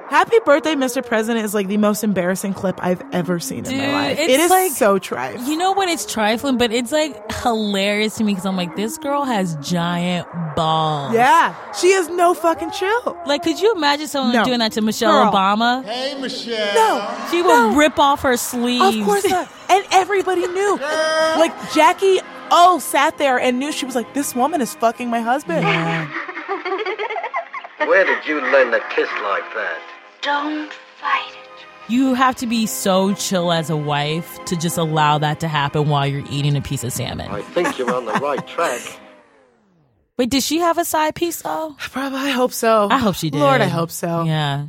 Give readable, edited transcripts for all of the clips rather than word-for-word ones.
Happy Birthday, Mr. President is like the most embarrassing clip I've ever seen in my life. It is like, so trifling. You know what? It's trifling, but it's like hilarious to me because I'm like, this girl has giant balls. Yeah. She is no fucking chill. Like, could you imagine someone doing that to Michelle Obama? Hey, Michelle. No. She would rip off her sleeves. Of course not. And everybody knew. Like, Jackie sat there and knew. She was like, this woman is fucking my husband. Where did you learn to kiss like that? Don't fight it. You have to be so chill as a wife to just allow that to happen while you're eating a piece of salmon. I think you're on the right track. Wait, did she have a side piece, though? Probably, I hope so. I hope she did. Lord, I hope so. Yeah.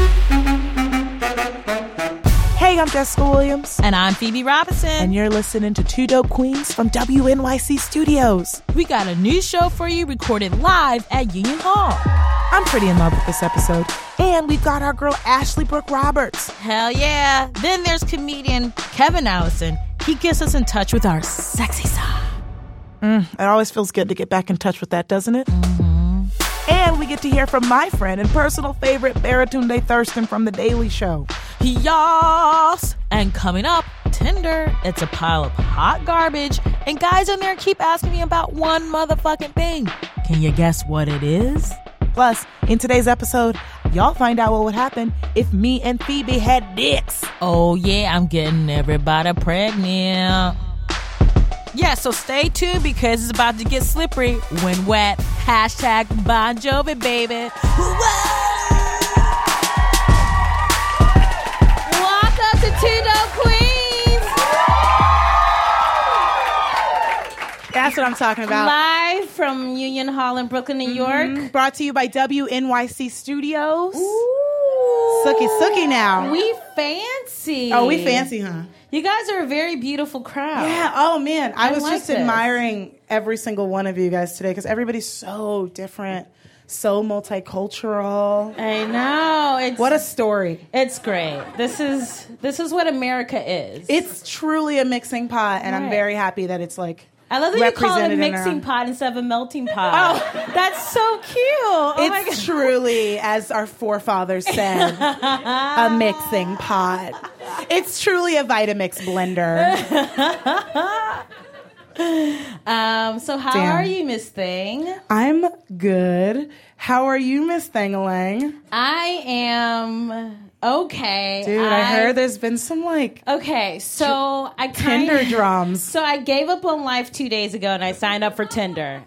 Hey, I'm Jessica Williams. And I'm Phoebe Robinson. And you're listening to Two Dope Queens from WNYC Studios. We got a new show for you recorded live at Union Hall. I'm pretty in love with this episode. And we've got our girl Ashley Brooke Roberts. Hell yeah. Then there's comedian Kevin Allison. He gets us in touch with our sexy side. It always feels good to get back in touch with that, doesn't it? Mm-hmm. And we get to hear from my friend and personal favorite, Baratunde Thurston from The Daily Show. Yas! And coming up, Tinder. It's a pile of hot garbage. And guys on there keep asking me about one motherfucking thing. Can you guess what it is? Plus, in today's episode, y'all find out what would happen if me and Phoebe had dicks. Oh yeah, I'm getting everybody pregnant. Yeah, so stay tuned because it's about to get slippery when wet. Hashtag Bon Jovi, baby. Welcome to Two Dope Queens. That's what I'm talking about. Live from Union Hall in Brooklyn, New York. Brought to you by WNYC Studios. Ooh. Sookie now. We fancy. Oh, we fancy, huh? You guys are a very beautiful crowd. Yeah. Oh, man. I was like just this. admiring every single one of you guys today because everybody's so different, so multicultural. I know. What a story. It's great. This is what America is. It's truly a mixing pot, and I'm Right. very happy that it's like I love that you call it a represented in mixing our- pot instead of a melting pot. Oh, that's so cute. Oh my It's God. truly, as our forefathers said, a mixing pot. It's truly a Vitamix blender. So how Damn. are you, Miss Thing? I'm good. How are you, Miss Thangalang? I am okay. Dude, I heard there's been some Okay, so I Tinder drums. So I gave up on life 2 days ago, and I signed up for Tinder.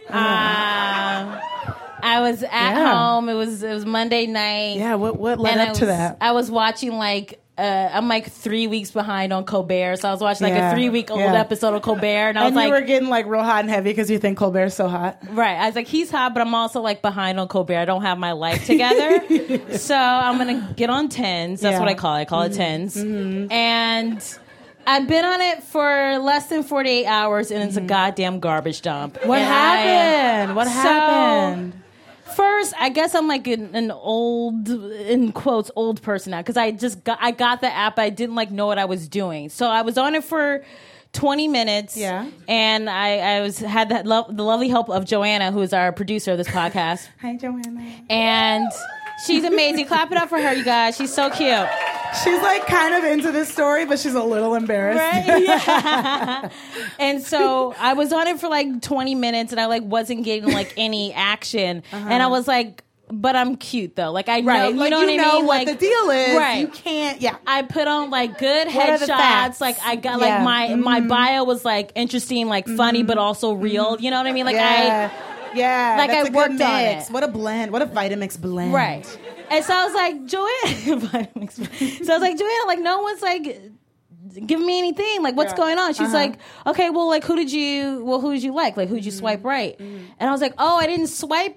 I was at home. It was Monday night. Yeah, what led and up to that? I was watching I'm 3 weeks behind on Colbert, so I was watching a 3-week-old episode of Colbert, and I was you were getting real hot and heavy because you think Colbert's so hot. Right. I was like, he's hot, but I'm also behind on Colbert. I don't have my life together. So I'm going to get on tens. That's what I call it. I call it tens. Mm-hmm. And I've been on it for less than 48 hours, and it's a goddamn garbage dump. What happened? What happened? First, I guess I'm an old, in quotes, old person now because I got the app. I didn't know what I was doing. So I was on it for 20 minutes. Yeah. And I had the lovely help of Joanna, who is our producer of this podcast. Hi, Joanna. And she's amazing. Clap it up for her, you guys. She's so cute. She's kind of into this story, but she's a little embarrassed. Right? Yeah. And so I was on it for 20 minutes and I wasn't getting any action. And I was but I'm cute though. I know, you know what I mean? What the deal is. Right. You can't, yeah. I put on good What are the headshots. facts? I got Yeah. my bio was interesting, funny, but also real. You know what I mean? Yeah, Like, that's I a worked good on mix. it. What a blend. What a Vitamix blend. Right. And so I was Joanna. So I was Joanna, no one's giving me anything. What's going on? She's okay, well, who did you like? Who did you swipe right? And I was oh, I didn't swipe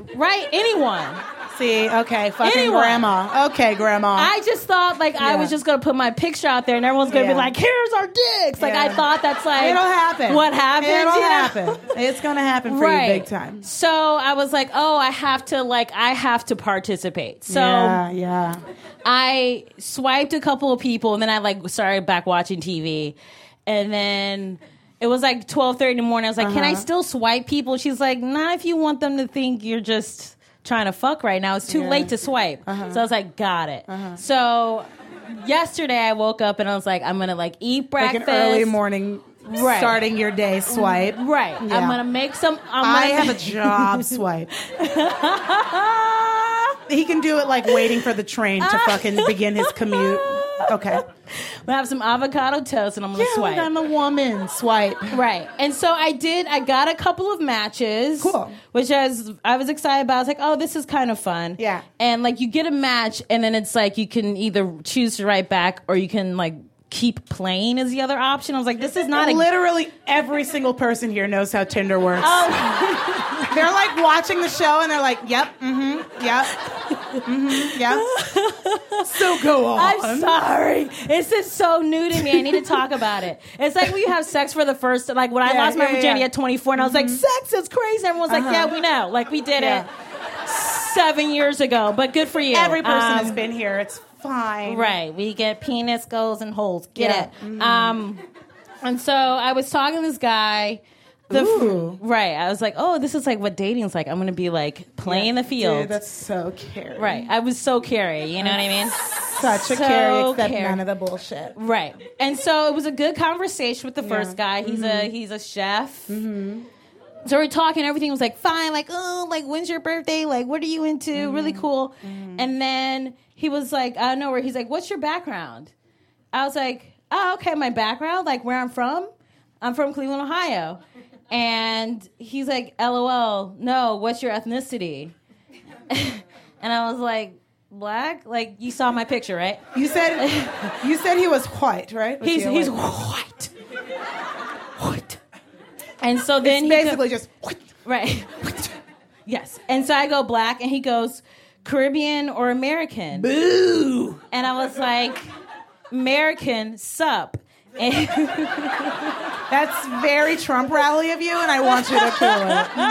anyone. See, okay, fucking Anyone. grandma. Okay, grandma. I just thought I was just gonna put my picture out there and everyone's gonna be here's our dicks. I thought that's it'll happen. what happens. It'll you know? happen. It's gonna happen for you big time. So I was oh, I have to participate. So yeah. I swiped a couple of people and then I started back watching TV. And then it was 12:30 in the morning. I was can I still swipe people? She's not if you want them to think you're just trying to fuck right now. It's too late to swipe. So I was like, got it. So yesterday I woke up and I was like, I'm going to like eat breakfast. Like an early morning starting your day swipe. Right. Yeah. I'm going to make some. I have a job swipe. He can do it like waiting for the train to fucking begin his commute. Okay. I'm gonna have some avocado toast and I'm gonna swipe. I'm a woman. Swipe. Right. And so I got a couple of matches. Cool. Which I was excited about. I was like, oh, this is kind of fun. Yeah. And like you get a match and then it's like you can either choose to write back or you can like keep playing is the other option. I was like, this is not literally every single person here knows how Tinder works. Oh. They're like watching the show and they're like, yep, yep, yep. So go on. I'm sorry. It's just so new to me. I need to talk about it. It's like when you have sex for the first, like when I lost my virginity at 24 and I was like, sex is crazy. Everyone's like, yeah, we know. Like we did it 7 years ago, but good for you. Every person has been here. It's fine. Right. We get penis, goals, and holes. Get it. And so I was talking to this guy. Right. I was like, oh, this is like what dating's like. I'm going to be like playing the field. Dude, that's so Carrie. Right. I was so Carrie. You know what I mean? Such a Carrie, except none of the bullshit. Right. And so it was a good conversation with the first guy. He's a chef. So we're talking, everything was like fine, like, oh, like when's your birthday? Like, what are you into? Really cool. And then he was like, out of nowhere, he's like, what's your background? I was like, oh, okay, my background, like where I'm from? I'm from Cleveland, Ohio. And he's like, LOL, no, what's your ethnicity? And I was like, black? Like, you saw my picture, right? You said he was white, right? He's white. White. And so then it's basically just right. Yes. And so I go black and he goes Caribbean or American. Boo. And I was like, American, sup. And that's very Trump rally of you, and I want you to kill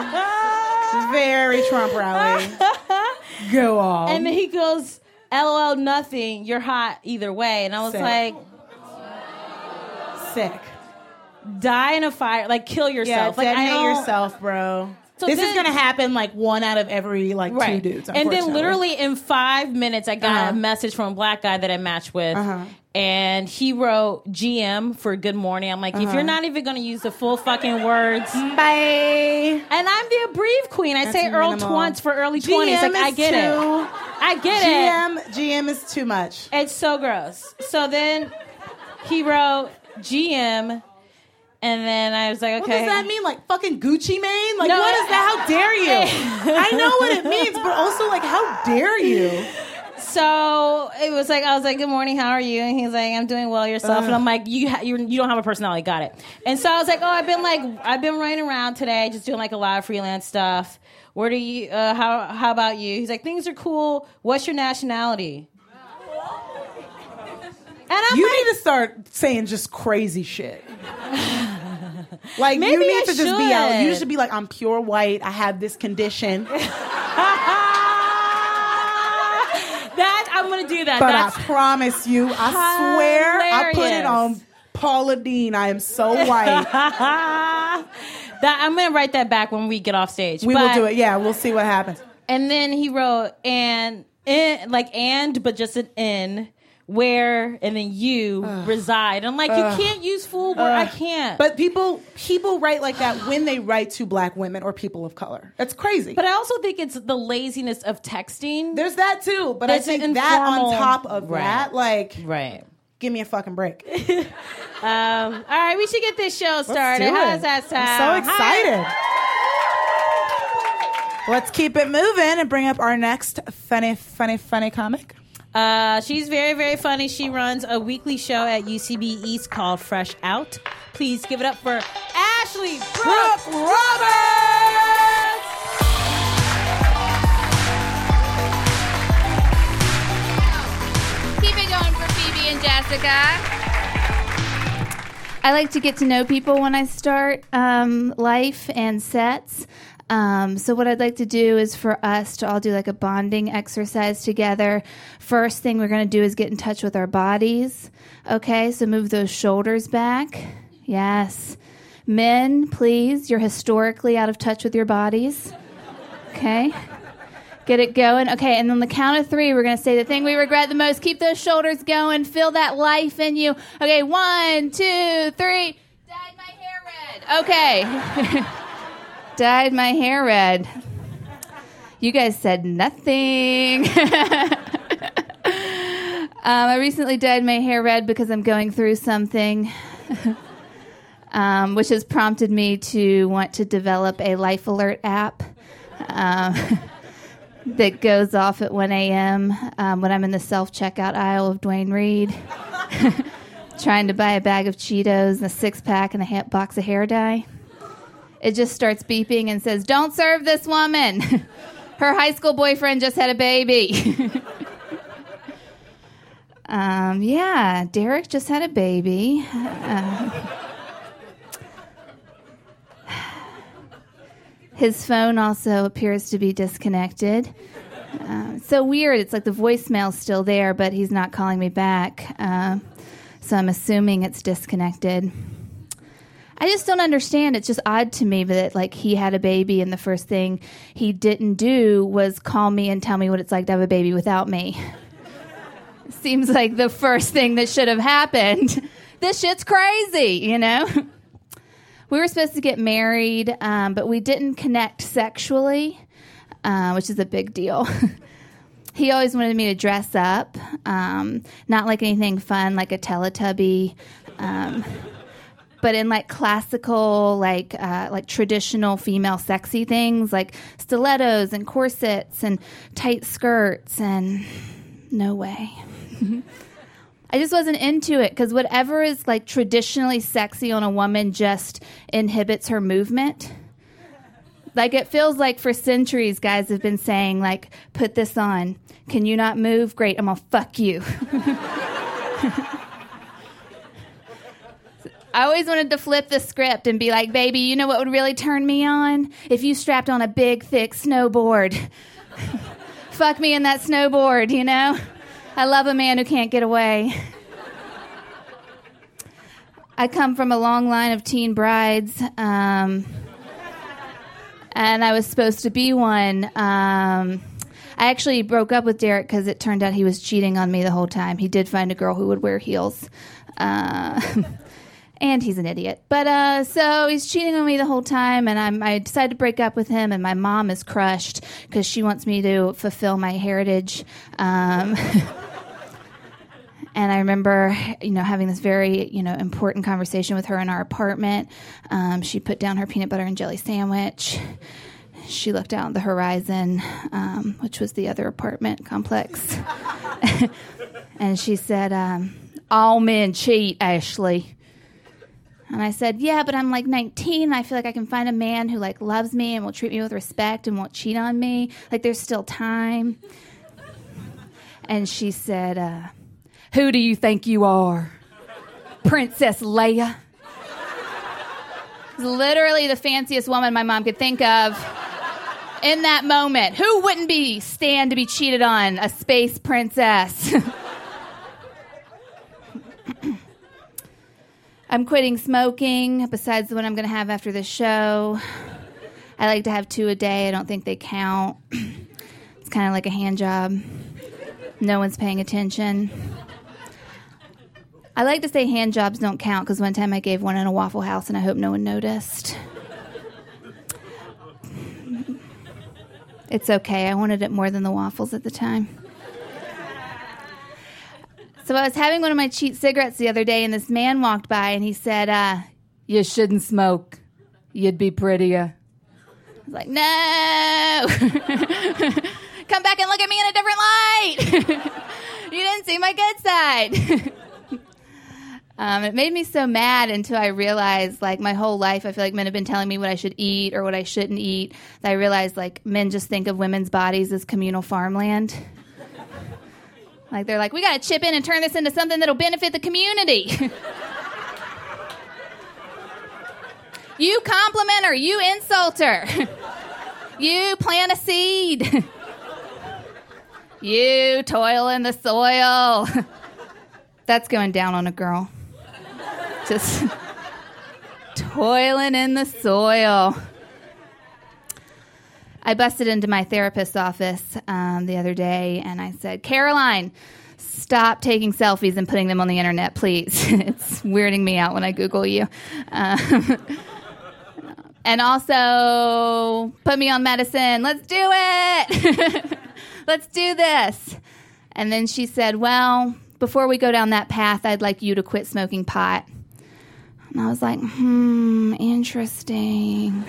it. Very Trump rally. Go on. And then he goes, LOL, nothing. You're hot either way. And I was like, sick. Die in a fire, like kill yourself. Yeah, like detonate yourself, bro. So this is gonna happen like one out of every two dudes. And then literally in 5 minutes, I got a message from a black guy that I matched with, and he wrote GM for good morning. I'm like, if you're not even gonna use the full fucking words, bye. And I'm the abbrev queen. I say Earl once for early 20s. Like I get it. I get it. GM is too much. It's so gross. So then he wrote GM. And then I was like, okay. What does that mean? Like fucking Gucci Mane? Like, what is that? How dare you? I know what it means, but also, like, how dare you? So it was like, I was like, good morning, how are you? And he's like, I'm doing well, yourself. And I'm like, you don't have a personality, got it. And so I was like, oh, I've been running around today, just doing like a lot of freelance stuff. Where do you, how about you? He's like, things are cool. What's your nationality? And you need to start saying just crazy shit. Like, maybe you need to just be out. You should be like, I'm pure white. I have this condition. I'm going to do that. But I promise you, I swear, I put it on Paula Deen. I am so white. I'm going to write that back when we get off stage. We will do it. Yeah, we'll see what happens. And then he wrote, but just an N. Where and then you reside. I'm like, you can't use full word. I can't. But people write like that when they write to black women or people of color. That's crazy. But I also think it's the laziness of texting. There's that too. But it's I think that on top of that, like, give me a fucking break. All right, we should get this show started. How does that sound? I'm so excited. Let's keep it moving and bring up our next funny comic. She's very, very funny. She runs a weekly show at UCB East called Fresh Out. Please give it up for Ashley Brooke Roberts! Keep it going for Phoebe and Jessica. I like to get to know people when I start life and sets. So what I'd like to do is for us to all do like a bonding exercise together. First thing we're going to do is get in touch with our bodies. Okay, so move those shoulders back. Yes. Men, please, you're historically out of touch with your bodies. Okay. Get it going. Okay, and on the count of 3, we're going to say the thing we regret the most. Keep those shoulders going. Feel that life in you. Okay, 1, 2, 3. Dyed my hair red. Okay. Dyed my hair red. You guys said nothing. I recently dyed my hair red because I'm going through something, which has prompted me to want to develop a Life Alert app that goes off at 1 a.m. When I'm in the self-checkout aisle of Duane Reade, trying to buy a bag of Cheetos and a 6-pack and a box of hair dye. It just starts beeping and says, "Don't serve this woman. Her high school boyfriend just had a baby." Yeah, Derek just had a baby. His phone also appears to be disconnected. So weird. It's like the voicemail's still there, but he's not calling me back. So I'm assuming it's disconnected. I just don't understand. It's just odd to me that like he had a baby and the first thing he didn't do was call me and tell me what it's like to have a baby without me. Seems like the first thing that should have happened. This shit's crazy, you know? We were supposed to get married, but we didn't connect sexually, which is a big deal. He always wanted me to dress up, not like anything fun, like a Teletubby, but in like classical, like traditional female sexy things, like stilettos and corsets and tight skirts, and no way. I just wasn't into it because whatever is like traditionally sexy on a woman just inhibits her movement. Like it feels like for centuries guys have been saying like, put this on. Can you not move? Great, I'm gonna fuck you. I always wanted to flip the script and be like, baby, you know what would really turn me on? If you strapped on a big, thick snowboard. Fuck me in that snowboard, you know? I love a man who can't get away. I come from a long line of teen brides, and I was supposed to be one. I actually broke up with Derek because it turned out he was cheating on me the whole time. He did find a girl who would wear heels. And he's an idiot. But so he's cheating on me the whole time, and I decided to break up with him, and my mom is crushed because she wants me to fulfill my heritage. And I remember, having this very, important conversation with her in our apartment. She put down her peanut butter and jelly sandwich. She looked out on the horizon, which was the other apartment complex. And she said, all men cheat, Ashley. And I said, yeah, but I'm like 19. And I feel like I can find a man who like loves me and will treat me with respect and won't cheat on me. Like there's still time. And she said, who do you think you are? Princess Leia? Literally the fanciest woman my mom could think of in that moment. Who wouldn't stand to be cheated on? A space princess. I'm quitting smoking, besides the one I'm going to have after the show. I like to have 2 a day. I don't think they count. It's kind of like a hand job. No one's paying attention. I like to say hand jobs don't count because one time I gave one in a Waffle House and I hope no one noticed. It's okay. I wanted it more than the waffles at the time. So I was having one of my cheap cigarettes the other day, and this man walked by, and he said, you shouldn't smoke. You'd be prettier. I was like, no. Come back and look at me in a different light. You didn't see my good side. It made me so mad until I realized, like, my whole life, I feel like men have been telling me what I should eat or what I shouldn't eat. That I realized, like, men just think of women's bodies as communal farmland. Like, they're like, we got to chip in and turn this into something that'll benefit the community. You compliment her. You insult her. You plant a seed. You toil in the soil. That's going down on a girl. Just toiling in the soil. I busted into my therapist's office the other day, and I said, Caroline, stop taking selfies and putting them on the internet, please. It's weirding me out when I Google you. And also, put me on medicine. Let's do it. Let's do this. And then she said, well, before we go down that path, I'd like you to quit smoking pot. And I was like, interesting.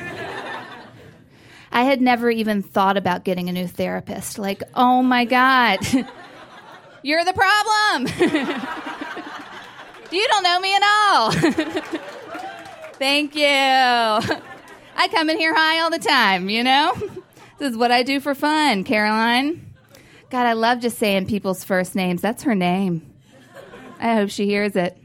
I had never even thought about getting a new therapist. Like, oh my God, you're the problem. You don't know me at all. Thank you. I come in here high all the time, you know? This is what I do for fun, Caroline. God, I love just saying people's first names. That's her name. I hope she hears it.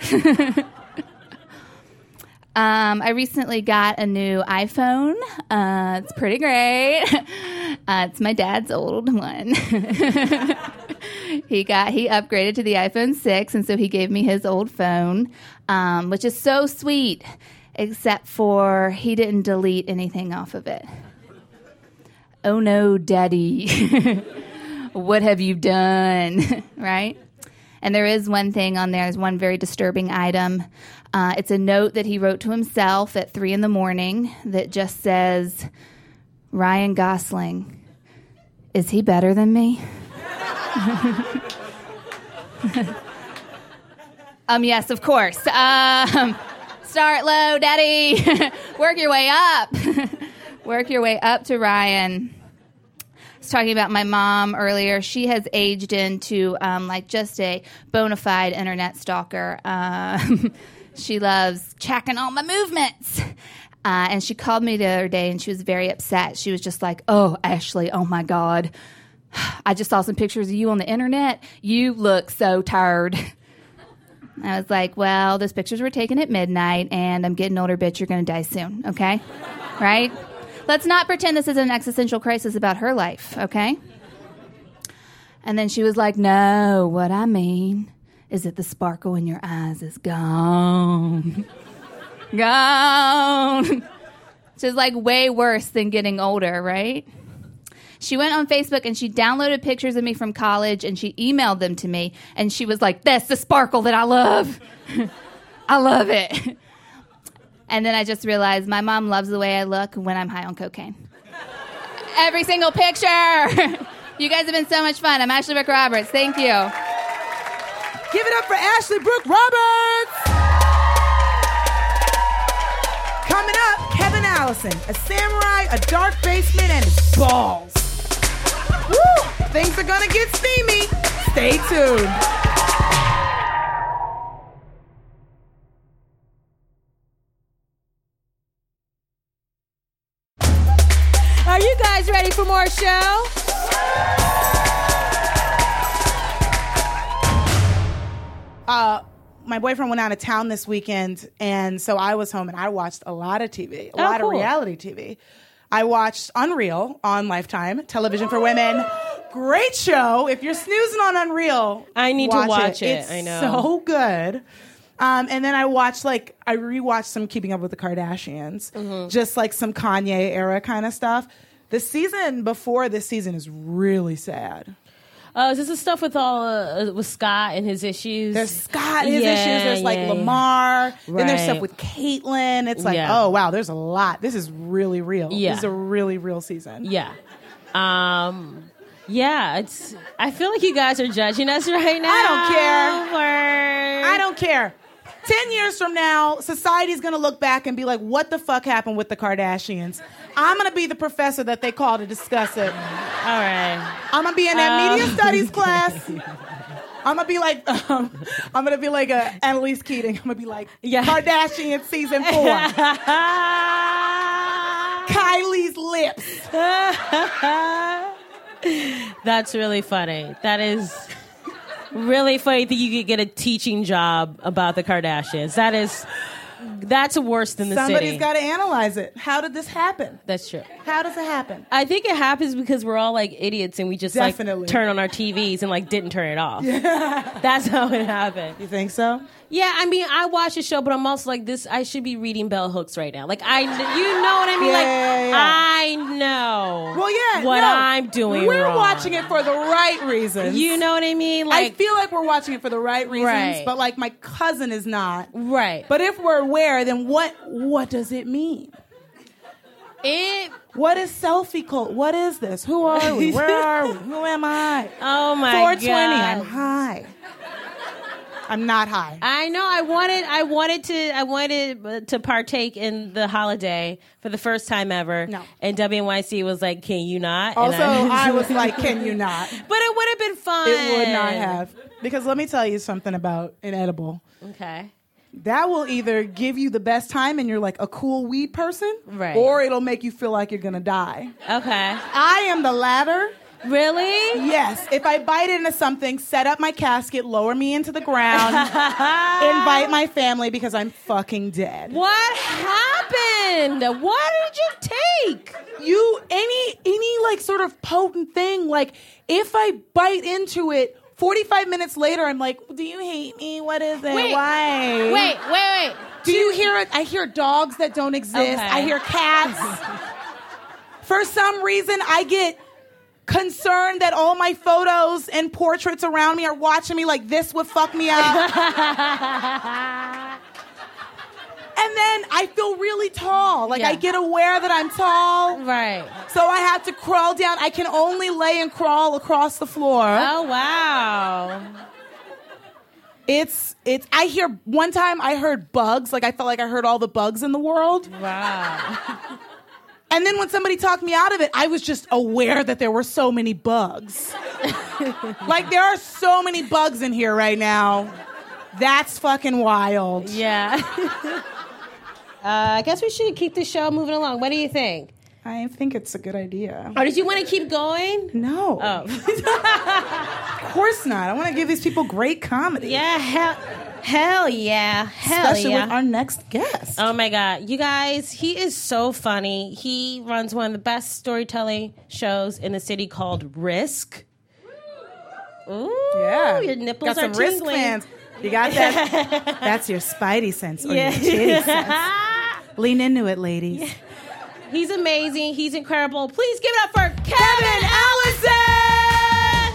I recently got a new iPhone. It's pretty great. It's my dad's old one. He upgraded to the iPhone 6, and so he gave me his old phone, which is so sweet, except for he didn't delete anything off of it. Oh no, Daddy. What have you done? Right? And there is one thing on there. There's one very disturbing item. It's a note that he wrote to himself at 3 a.m. that just says, Ryan Gosling, is he better than me? Yes, of course. Start low, Daddy. Work your way up. Work your way up to Ryan. I was talking about my mom earlier. She has aged into like just a bona fide internet stalker. She loves tracking all my movements. And she called me the other day, and she was very upset. She was just like, oh, Ashley, oh, my God. I just saw some pictures of you on the internet. You look so tired. I was like, well, those pictures were taken at midnight, and I'm getting older, bitch. You're going to die soon, okay? Right? Let's not pretend this is an existential crisis about her life, okay? And then she was like, no, what I mean is that the sparkle in your eyes is gone. Gone. Which is like way worse than getting older, right? She went on Facebook and she downloaded pictures of me from college and she emailed them to me. And she was like, that's the sparkle that I love. I love it. And then I just realized my mom loves the way I look when I'm high on cocaine. Every single picture. You guys have been so much fun. I'm Ashley Brooke Roberts. Thank you. Give it up for Ashley Brooke Roberts. Coming up, Kevin Allison, a samurai, a dark basement, and his balls. Woo! Things are gonna get steamy. Stay tuned. Are you guys ready for more show? My boyfriend went out of town this weekend, and so I was home, and I watched a lot of TV, a lot of reality TV. I watched Unreal on Lifetime, Television for Women. Great show. If you're snoozing on Unreal, I need to watch it. It's I know. so good. And then I rewatched some Keeping Up with the Kardashians, just like some Kanye era kind of stuff. The season before this season is really sad. Is this the stuff with with Scott and his issues? There's Scott and his issues. There's like Lamar. Right. Then there's stuff with Caitlyn. It's like, oh, wow, there's a lot. This is really real. Yeah. This is a really real season. Yeah. It's. I feel like you guys are judging us right now. I don't care. 10 years from now, society's going to look back and be like, what the fuck happened with the Kardashians? I'm going to be the professor that they call to discuss it. All right. I'm going to be in that media studies class. I'm going to be like, Annalise Keating. I'm going to be like, Kardashian season 4. Kylie's lips. That's really funny. That is really funny that you could get a teaching job about the Kardashians. That is That's worse than the Somebody's city. got to analyze it. How did this happen? That's true. How does it happen? I think it happens because we're all like idiots and we just Definitely. like turn on our TVs and like didn't turn it off. That's how it happened. You think so? Yeah, I mean, I watch the show, but I'm also like this. I should be reading bell hooks right now. Like you know what I mean? Yeah. I know. Well, yeah. what no, I'm doing. We're wrong. watching it for the right reasons. You know what I mean? I feel like we're watching it for the right reasons, Right. but like my cousin is not. right. But if we're aware, then what does it mean? What is selfie cult? What is this? Who are we? Where are we? Who am I? Oh my 420. god! I'm high. I'm not high. I know. I wanted to partake in the holiday for the first time ever. No. And WNYC was like, "Can you not?" Also, And I was like, can you not? But it would have been fun. It would not have. Because let me tell you something about an edible. Okay. That will either give you the best time and you're like a cool weed person, Right. or it'll make you feel like you're going to die. Okay. I am the latter. Really? Yes. If I bite into something, set up my casket, lower me into the ground, invite my family because I'm fucking dead. What happened? What did you take? Any like sort of potent thing, like if I bite into it, 45 minutes later, I'm like, do you hate me? What is it? Wait. Why? Wait. Do you hear it? I hear dogs that don't exist. Okay. I hear cats. For some reason, I get concerned that all my photos and portraits around me are watching me like this would fuck me up. And then I feel really tall. Like Yeah. I get aware that I'm tall. Right. So I have to crawl down. I can only lay and crawl across the floor. Oh wow. I hear one time I heard bugs. Like I felt like I heard all the bugs in the world. Wow. And then when somebody talked me out of it, I was just aware that there were so many bugs. Like there are so many bugs in here right now. That's fucking wild. Yeah. I guess we should keep the show moving along. What do you think? I think it's a good idea. Or did you want to keep going? No. Oh. Of course not. I want to give these people great comedy. Yeah, hell yeah. Hell Especially yeah. with our next guest. Oh my God. You guys, he is so funny. He runs one of the best storytelling shows in the city called Risk. Ooh, Yeah. your nipples got are some Risk tingling. fans. You got that? That's your spidey sense or Yeah. your titty sense. Lean into it, ladies. He's amazing. He's incredible. Please give it up for Kevin Allison!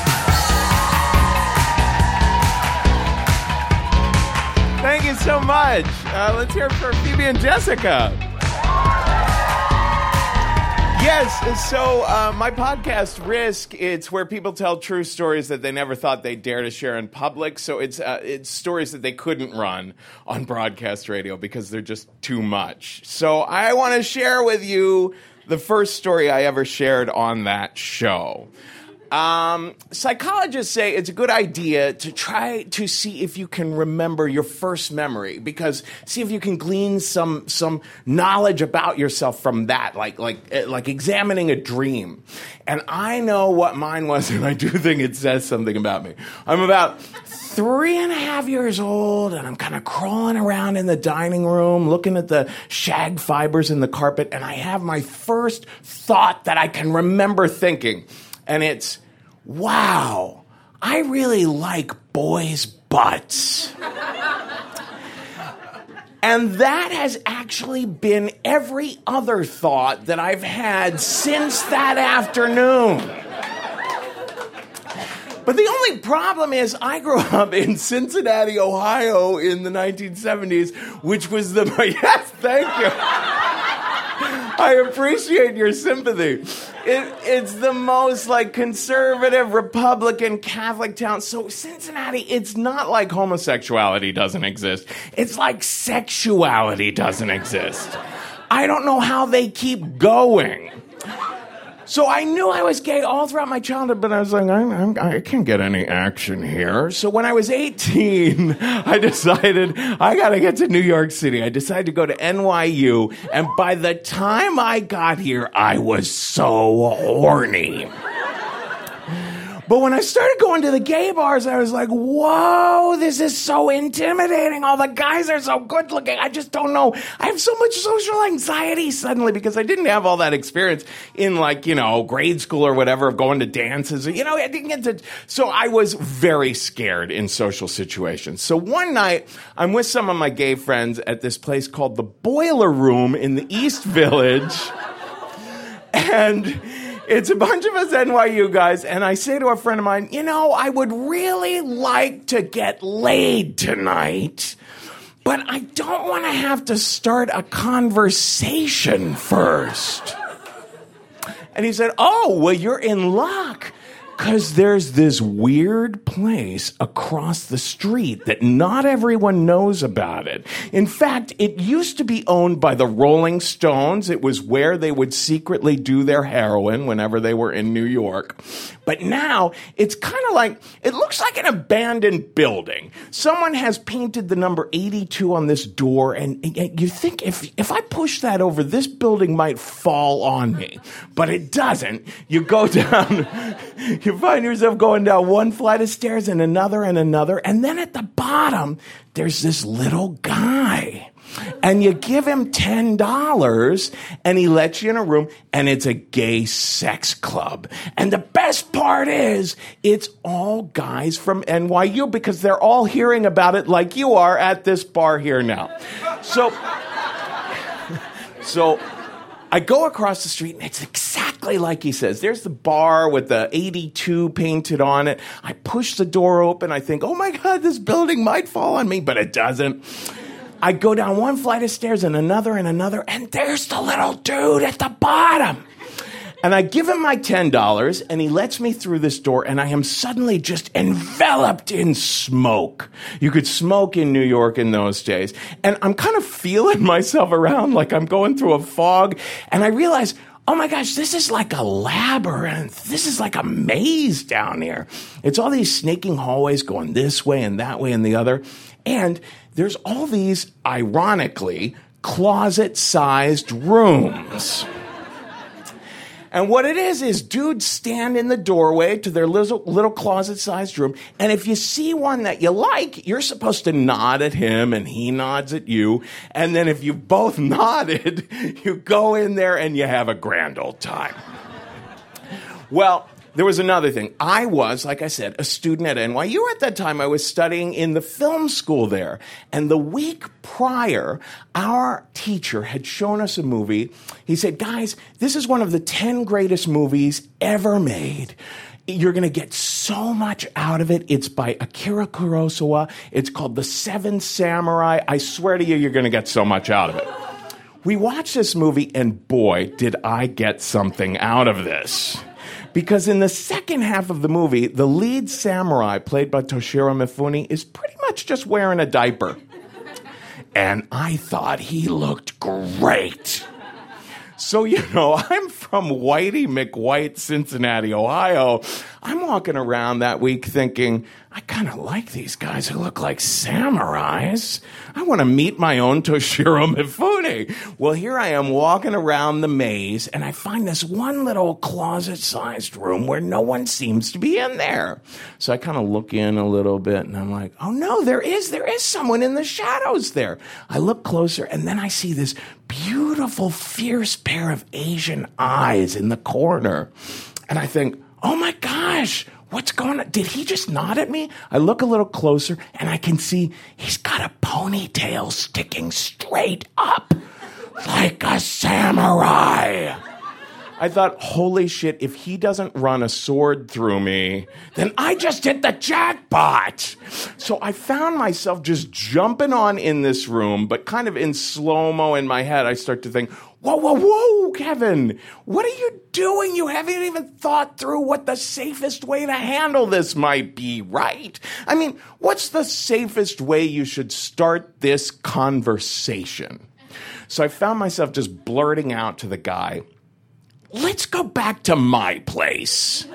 Thank you so much. Let's hear it for Phoebe and Jessica. Yes, so my podcast, Risk, it's where people tell true stories that they never thought they'd dare to share in public. So it's stories that they couldn't run on broadcast radio because they're just too much. So I want to share with you the first story I ever shared on that show. Psychologists say it's a good idea to try to see if you can remember your first memory, because see if you can glean some knowledge about yourself from that, like examining a dream. And I know what mine was, and I do think it says something about me. I'm about 3.5 years old, and I'm kind of crawling around in the dining room, looking at the shag fibers in the carpet, and I have my first thought that I can remember thinking, and it's, wow, I really like boys' butts. And that has actually been every other thought that I've had since that afternoon. But the only problem is I grew up in Cincinnati, Ohio in the 1970s, which was the... Yes, thank you. I appreciate your sympathy. It's the most conservative Republican Catholic town. So Cincinnati, it's not like homosexuality doesn't exist. It's like sexuality doesn't exist. I don't know how they keep going. So I knew I was gay all throughout my childhood, but I was like, I can't get any action here. So when I was 18, I decided I got to get to New York City. I decided to go to NYU, and by the time I got here, I was so horny. But when I started going to the gay bars, I was like, whoa, this is so intimidating. All the guys are so good looking. I just don't know. I have so much social anxiety suddenly because I didn't have all that experience in grade school or whatever of going to dances. I didn't get to. So I was very scared in social situations. So one night I'm with some of my gay friends at this place called the Boiler Room in the East Village. And it's a bunch of us NYU guys, and I say to a friend of mine, I would really like to get laid tonight, but I don't want to have to start a conversation first. And he said, oh, well, you're in luck. Because there's this weird place across the street that not everyone knows about it. In fact, it used to be owned by the Rolling Stones. It was where they would secretly do their heroin whenever they were in New York. But now it's kind of like, it looks like an abandoned building. Someone has painted the number 82 on this door, and you think if I push that over, this building might fall on me. But it doesn't. You go down, you find yourself going down one flight of stairs and another, and then at the bottom, there's this little guy. And you give him $10, and he lets you in a room, and it's a gay sex club. And the best part is, it's all guys from NYU, because they're all hearing about it like you are at this bar here now. So I go across the street, and it's exactly like he says. There's the bar with the 82 painted on it. I push the door open. I think, oh, my God, this building might fall on me, but it doesn't. I go down one flight of stairs and another, and there's the little dude at the bottom. And I give him my $10, and he lets me through this door, and I am suddenly just enveloped in smoke. You could smoke in New York in those days. And I'm kind of feeling myself around like I'm going through a fog, and I realize, oh my gosh, this is like a labyrinth. This is like a maze down here. It's all these snaking hallways going this way and that way and the other. And there's all these, ironically, closet-sized rooms. And what it is dudes stand in the doorway to their little closet-sized room, and if you see one that you like, you're supposed to nod at him, and he nods at you, and then if you both nodded, you go in there and you have a grand old time. Well, there was another thing. I was, like I said, a student at NYU at that time. I was studying in the film school there. And the week prior, our teacher had shown us a movie. He said, guys, this is one of the 10 greatest movies ever made. You're going to get so much out of it. It's by Akira Kurosawa. It's called The Seven Samurai. I swear to you, you're going to get so much out of it. We watched this movie, and boy, did I get something out of this. Because in the second half of the movie, the lead samurai, played by Toshiro Mifune, is pretty much just wearing a diaper. And I thought he looked great. So, I'm from Whitey McWhite, Cincinnati, Ohio. I'm walking around that week thinking, I kind of like these guys who look like samurais. I want to meet my own Toshiro Mifune. Well, here I am walking around the maze, and I find this one little closet-sized room where no one seems to be in there. So I kind of look in a little bit, and I'm like, oh, no, there is someone in the shadows there. I look closer, and then I see this beautiful, fierce pair of Asian eyes in the corner. And I think, oh, my gosh, what's going on? Did he just nod at me? I look a little closer, and I can see he's got a ponytail sticking straight up like a samurai. I thought, holy shit, if he doesn't run a sword through me, then I just hit the jackpot. So I found myself just jumping on in this room, but kind of in slow-mo in my head, I start to think, whoa, Kevin, what are you doing? You haven't even thought through what the safest way to handle this might be, right? I mean, what's the safest way you should start this conversation? So I found myself just blurting out to the guy, let's go back to my place.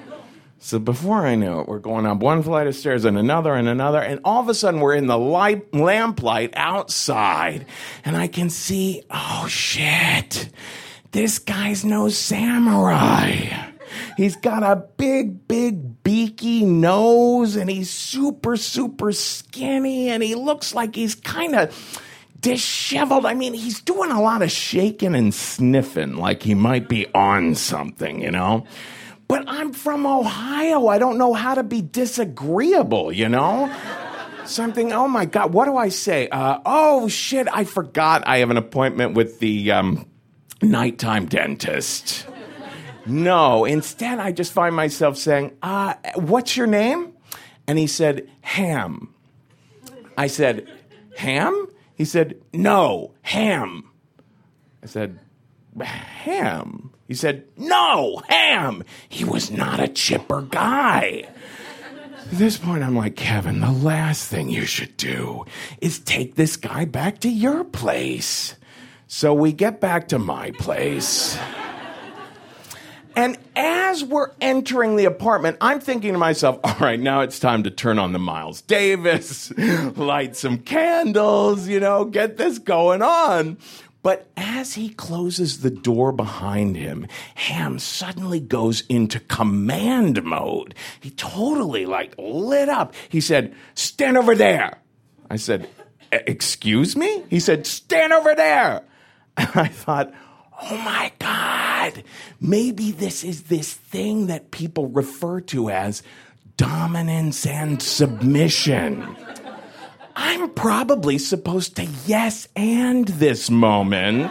So before I knew it, we're going up one flight of stairs and another, and all of a sudden we're in the lamplight outside, and I can see, oh shit, this guy's no samurai. He's got a big, beaky nose, and he's super, super skinny, and he looks like he's kind of disheveled. I mean, he's doing a lot of shaking and sniffing like he might be on something, you know? But I'm from Ohio. I don't know how to be disagreeable, you know? Something, oh my God, what do I say? Oh shit, I forgot I have an appointment with the nighttime dentist. No, instead I just find myself saying, what's your name? And he said, Ham. I said, Ham? He said, no, Ham. I said, Ham. He said, no, Ham. He was not a chipper guy. At this point, I'm like, Kevin, the last thing you should do is take this guy back to your place. So we get back to my place. And as we're entering the apartment, I'm thinking to myself, all right, now it's time to turn on the Miles Davis, light some candles, you know, get this going on. But as he closes the door behind him, Ham suddenly goes into command mode. He totally, lit up. He said, stand over there. I said, excuse me? He said, stand over there. And I thought, oh my God, maybe this is this thing that people refer to as dominance and submission. I'm probably supposed to yes and this moment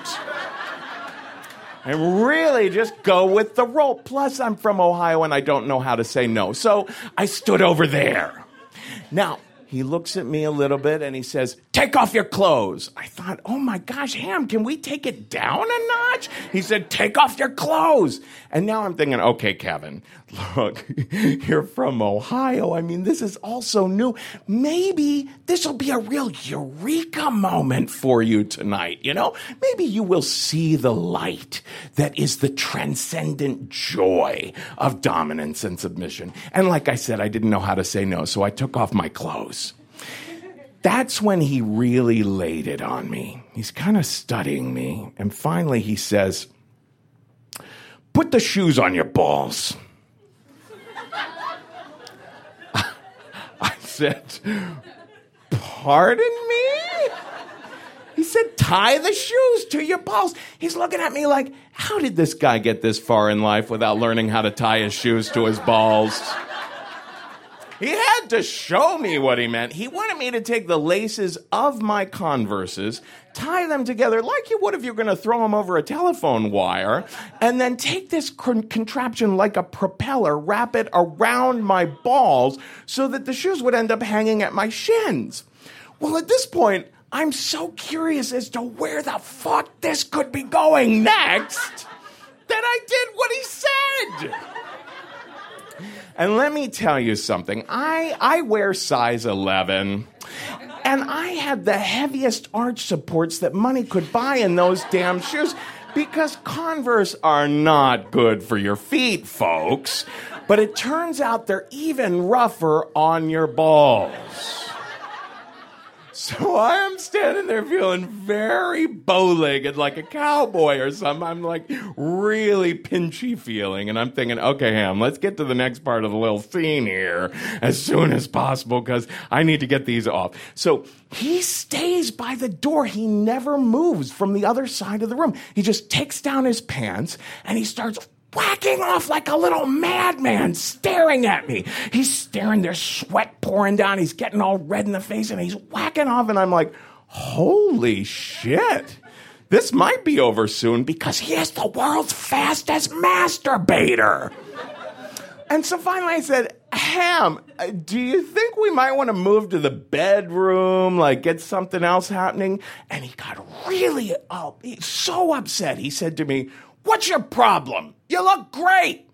and really just go with the role. Plus, I'm from Ohio and I don't know how to say no. So I stood over there. Now, he looks at me a little bit and he says, take off your clothes. I thought, oh my gosh, Ham, can we take it down a notch? He said, take off your clothes. And now I'm thinking, okay, Kevin, look, you're from Ohio. I mean, this is also new. Maybe this will be a real eureka moment for you tonight, you know? Maybe you will see the light that is the transcendent joy of dominance and submission. And like I said, I didn't know how to say no, so I took off my clothes. That's when he really laid it on me. He's kind of studying me. And finally he says, put the shoes on your balls. I said, pardon me? He said, tie the shoes to your balls. He's looking at me like, how did this guy get this far in life without learning how to tie his shoes to his balls? He had to show me what he meant. He wanted me to take the laces of my Converses, tie them together like you would if you're going to throw them over a telephone wire, and then take this contraption like a propeller, wrap it around my balls so that the shoes would end up hanging at my shins. Well, at this point, I'm so curious as to where the fuck this could be going next that I did what he said. And let me tell you something. I wear size 11, and I had the heaviest arch supports that money could buy in those damn shoes because Converse are not good for your feet, folks. But it turns out they're even rougher on your balls. So I am standing there feeling very bow-legged like a cowboy or something. I'm like really pinchy feeling. And I'm thinking, okay, Ham, let's get to the next part of the little scene here as soon as possible because I need to get these off. So he stays by the door. He never moves from the other side of the room. He just takes down his pants and he starts whacking off like a little madman, staring at me. He's staring, there's sweat pouring down. He's getting all red in the face, and he's whacking off, and I'm like, holy shit. This might be over soon because he is the world's fastest masturbator. And so finally I said, Ham, do you think we might want to move to the bedroom, like get something else happening? And he got really so upset. He said to me, what's your problem? You look great.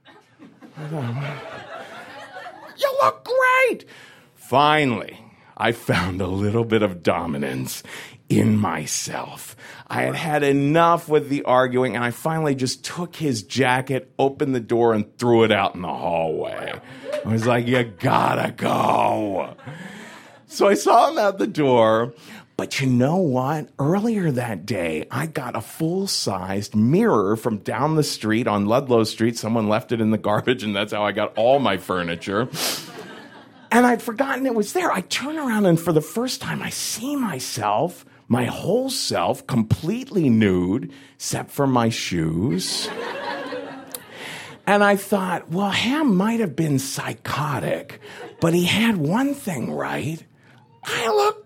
You look great. Finally, I found a little bit of dominance in myself. I had had enough with the arguing, and I finally just took his jacket, opened the door, and threw it out in the hallway. I was like, you gotta go. So I saw him out the door, But you know what? Earlier that day, I got a full-sized mirror from down the street on Ludlow Street. Someone left it in the garbage, and that's how I got all my furniture. And I'd forgotten it was there. I turn around, and for the first time, I see myself, my whole self, completely nude, except for my shoes. And I thought, well, Ham might have been psychotic, but he had one thing right. I look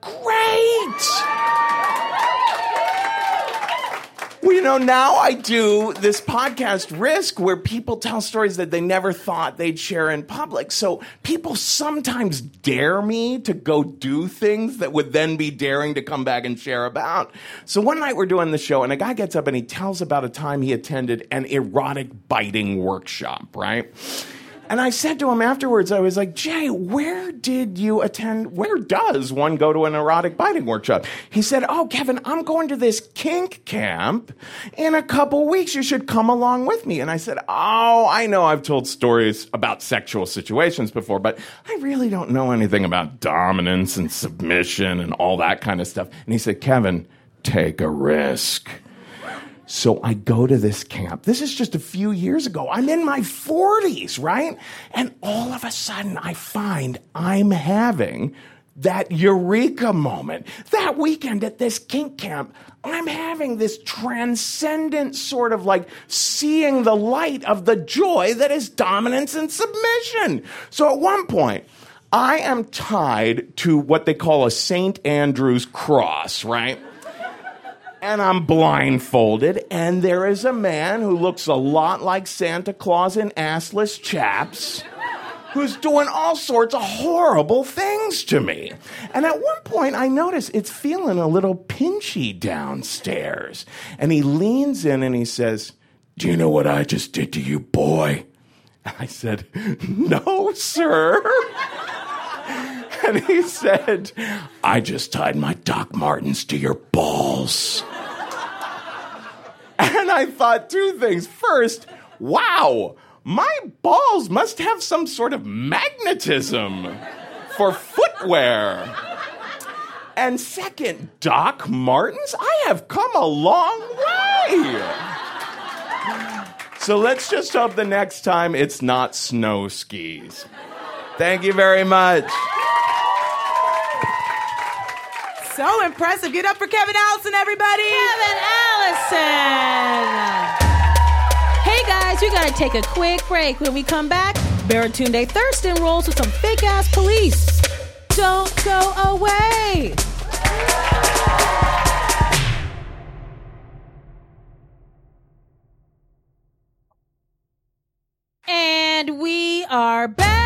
great. Well, you know, now I do this podcast Risk where people tell stories that they never thought they'd share in public. So people sometimes dare me to go do things that would then be daring to come back and share about. So one night we're doing the show and a guy gets up and he tells about a time he attended an erotic biting workshop, right? And I said to him afterwards, I was like, Jay, where did you attend? Where does one go to an erotic biting workshop? He said, oh, Kevin, I'm going to this kink camp in a couple weeks. You should come along with me. And I said, oh, I know I've told stories about sexual situations before, but I really don't know anything about dominance and submission and all that kind of stuff. And he said, Kevin, take a risk. So I go to this camp. This is just a few years ago. I'm in my 40s, right? And all of a sudden, I find I'm having that eureka moment. That weekend at this kink camp, I'm having this transcendent sort of like seeing the light of the joy that is dominance and submission. So at one point, I am tied to what they call a St. Andrew's cross, right? And I'm blindfolded, and there is a man who looks a lot like Santa Claus in assless chaps who's doing all sorts of horrible things to me. And at one point, I notice it's feeling a little pinchy downstairs. And he leans in and he says, do you know what I just did to you, boy? And I said, no, sir. And he said, I just tied my Doc Martens to your balls. And I thought two things. First, wow, my balls must have some sort of magnetism for footwear. And second, Doc Martens? I have come a long way. So let's just hope the next time it's not snow skis. Thank you very much. So impressive. Get up for Kevin Allison, everybody. Kevin Allison. Hey, guys, we got to take a quick break. When we come back, Baratunde Thurston rolls with some fake-ass police. Don't go away. And we are back.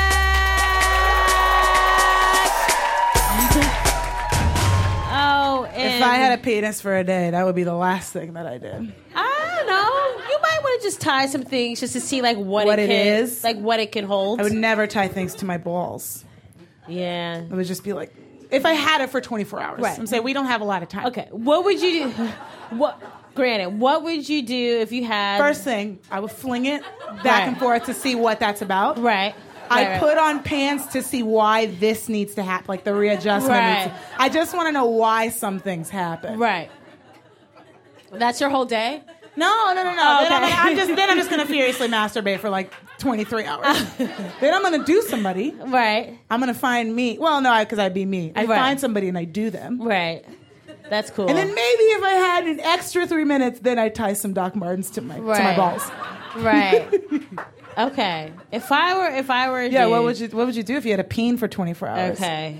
If I had a penis for a day, that would be the last thing that I did. I don't know. You might want to just tie some things just to see like what it is, like what it can hold. I would never tie things to my balls. Yeah, it would just be like if I had it for 24 hours. Right. I'm saying we don't have a lot of time. Okay, what would you do? What would you do if you had? First thing, I would fling it back and forth to see what that's about. Right. I put on pants to see why this needs to happen, like the readjustment. Right. I just want to know why some things happen. Right. That's your whole day? No. Oh, okay. Then I'm just going to furiously masturbate for like 23 hours. Then I'm going to do somebody. Right. I'm going to find me. Well, no, because I'd be me. I find somebody and I do them. Right. That's cool. And then maybe if I had an extra 3 minutes, then I'd tie some Doc Martens to my balls. Right. Okay. If I were yeah, what would you do if you had a peen for 24 hours? Okay.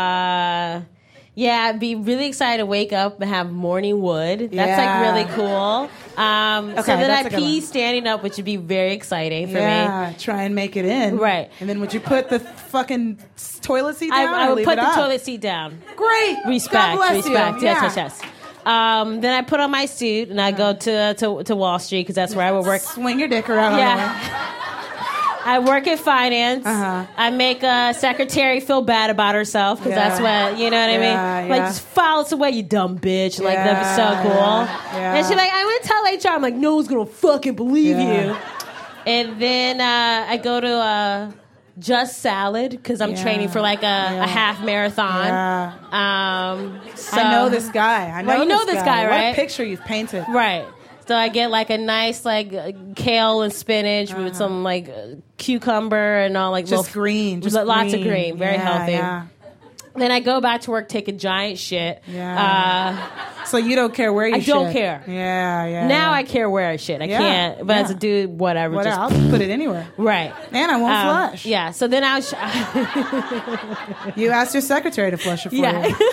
Yeah, I'd be really excited to wake up and have morning wood. That's like really cool. So then I pee standing up, which would be very exciting for me. Yeah, try and make it in. Right. And then would you put the fucking toilet seat down? I would put the toilet seat down. Great. Respect. God bless you. Yes. Then I put on my suit and I go to Wall Street because that's where I would work. Swing your dick around. Yeah. I work in finance. I make a secretary feel bad about herself because that's what, you know what I mean? Like, just file us away, you dumb bitch. Like, that'd be so cool. Yeah. And she's like, I'm going to tell HR. I'm like, no one's going to fucking believe you. And then I go to just salad because I'm training for like a half marathon. So, I know this guy. you know this guy, right? What picture you've painted. Right. So I get like a nice like kale and spinach with some like cucumber and all like Just green. Just lots of green. green. Very healthy. Yeah. Then I go back to work, take a giant shit. So you don't care where you shit. I don't care. Yeah. Now I care where I shit. I can't. But as a dude, whatever. Just I'll put it anywhere. right. And I won't flush. Yeah. So then I was. You asked your secretary to flush it for you.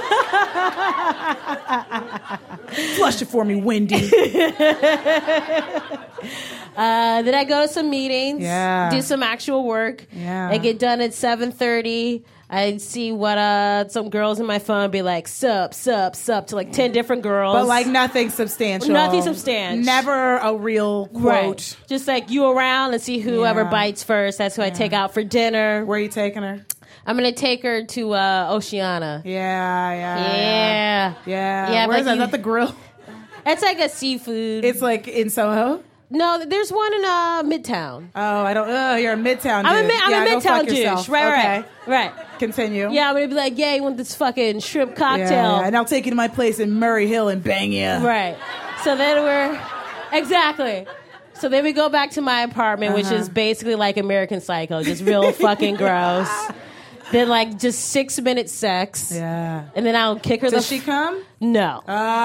Flush it for me, Wendy. Then I go to some meetings. Do some actual work. I get done at 7:30. I see what some girls in my phone be like, sup, to like 10 different girls. But like nothing substantial. Nothing substantial. Never a real quote. Right. Just like you around and see whoever bites first. That's who I take out for dinner. Where are you taking her? I'm going to take her to Oceana. Yeah. Where's that? Is that the grill? It's like a seafood. It's like in Soho? No, there's one in Midtown. Oh, I don't. Oh, you're a Midtown dude. I'm a Midtown douche. Yourself. Right. Continue. Yeah, I'm gonna be like, yeah, you want this fucking shrimp cocktail? And I'll take you to my place in Murray Hill and bang you. Right. So then exactly. So then we go back to my apartment, which is basically like American Psycho, just real fucking gross. Then like just 6-minute sex. Yeah. And then I'll kick her. Does she come? No.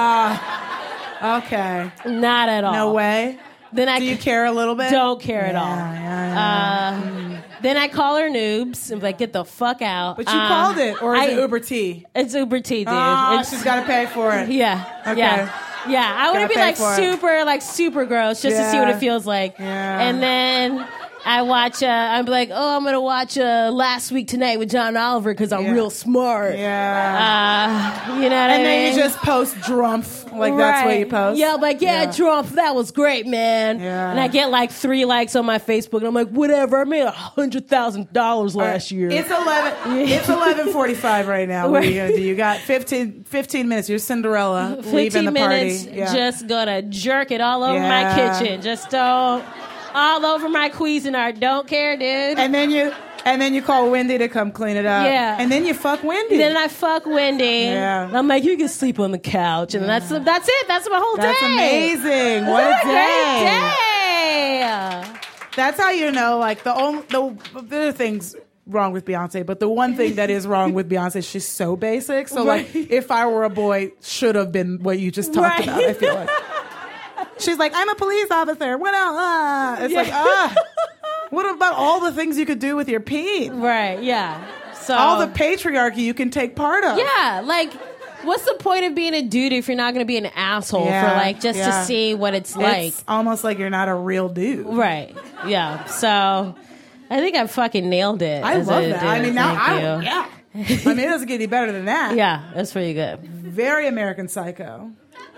Okay. Not at all. No way. Then Do you care a little bit? Don't care at all. Then I call her noobs and be like, get the fuck out. But you called it, or is it Uber T? It's Uber T, dude. She's got to pay for it. Yeah. Okay. Yeah. I want to be like super gross just to see what it feels like. Yeah. And then I watch, I'm like, I'm going to watch Last Week Tonight with John Oliver because I'm real smart. Yeah. You know what I mean? And then you just post Drumpf. Like, that's what you post? Yeah, I'm like, Drumpf, that was great, man. Yeah. And I get like 3 likes on my Facebook, and I'm like, whatever, I made $100,000 last year. It's 11:45 right now. What are you going to do? You got 15 minutes. You're Cinderella leaving the party. 15 minutes, just gonna jerk it all over my kitchen. Just don't... all over my Cuisinart. Don't care, dude. And then you call Wendy to come clean it up. Yeah. And then you fuck Wendy. Then I fuck Wendy. Yeah. And I'm like, you can sleep on the couch. And that's it. That's my whole day. That's amazing. What a day. Great day. That's how you know, like, there are things wrong with Beyonce, but the one thing that is wrong with Beyonce, she's so basic. So, like, if I were a boy, should have been what you just talked about, I feel like. She's like, I'm a police officer. What else? It's like, what about all the things you could do with your pee? Right, yeah. So all the patriarchy you can take part of. Yeah, like, what's the point of being a dude if you're not going to be an asshole for, like, just to see what it's like? It's almost like you're not a real dude. Right, yeah. So I think I fucking nailed it. I love that. I mean, now I mean, it doesn't get any better than that. Yeah, that's pretty good. Very American Psycho.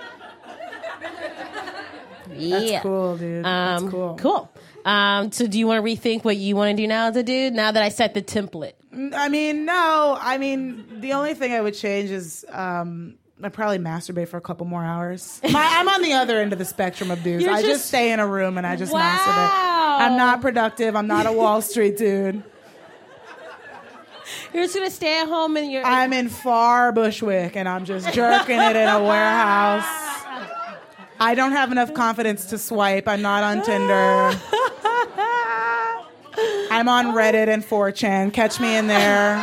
That's cool, dude. That's cool. Cool. So do you want to rethink what you want to do now as a dude, now that I set the template? I mean, no. I mean, the only thing I would change is I'd probably masturbate for a couple more hours. I'm on the other end of the spectrum of dudes. I just stay in a room and I just masturbate. I'm not productive. I'm not a Wall Street dude. You're just going to stay at home and I'm in far Bushwick and I'm just jerking it in a warehouse. I don't have enough confidence to swipe. I'm not on Tinder. I'm on Reddit and 4chan. Catch me in there.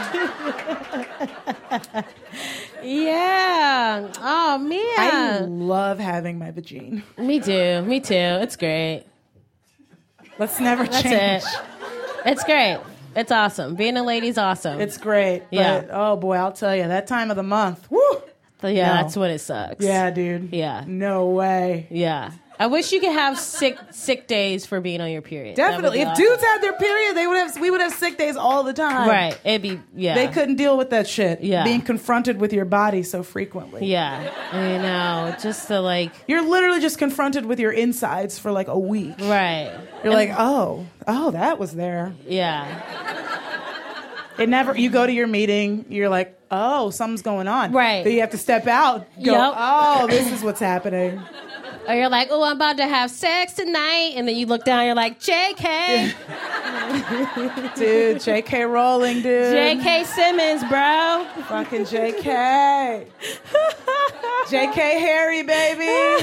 Yeah. Oh, man. I love having my vagine. Me too. It's great. Let's never change. That's it. It's great. It's awesome. Being a lady's awesome. It's great. Yeah. But, oh, boy, I'll tell you, that time of the month, woo! So, yeah, that's when it sucks. Yeah, dude. Yeah. No way. Yeah. I wish you could have sick days for being on your period. Definitely. If dudes had their period, we would have sick days all the time. Right. It'd be, yeah. They couldn't deal with that shit. Yeah. Being confronted with your body so frequently. Yeah. I know. Just to like... You're literally just confronted with your insides for like a week. Right. You're like, oh, that was there. Yeah. You go to your meeting, you're like, oh, something's going on. Right. Then you have to step out. Go, Yep. oh, this is what's happening. Or you're like, oh, I'm about to have sex tonight. And then you look down, you're like, JK. Dude, JK Rowling, dude. JK Simmons, bro. Fucking JK. JK Harry, baby.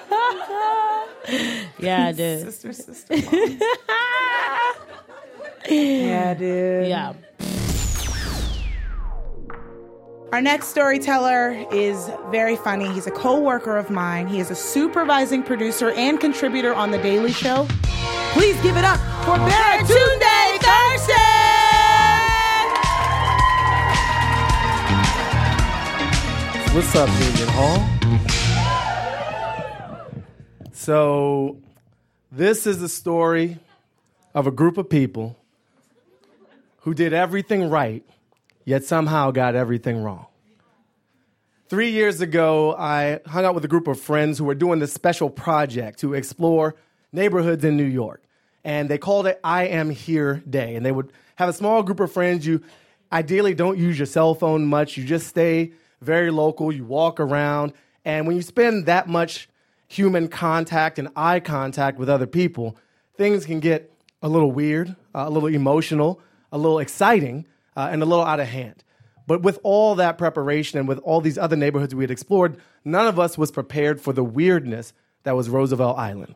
Yeah, dude. Sister. Mom. Yeah, dude. Yeah. Our next storyteller is very funny. He's a co-worker of mine. He is a supervising producer and contributor on The Daily Show. Please give it up for Baratunde Thurston! What's up, Union Hall? So, this is the story of a group of people who did everything right, yet somehow got everything wrong. 3 years ago, I hung out with a group of friends who were doing this special project to explore neighborhoods in New York. And they called it I Am Here Day. And they would have a small group of friends. You ideally don't use your cell phone much. You just stay very local. You walk around. And when you spend that much human contact and eye contact with other people, things can get a little weird, a little emotional, a little exciting, and a little out of hand. But with all that preparation and with all these other neighborhoods we had explored, none of us was prepared for the weirdness that was Roosevelt Island.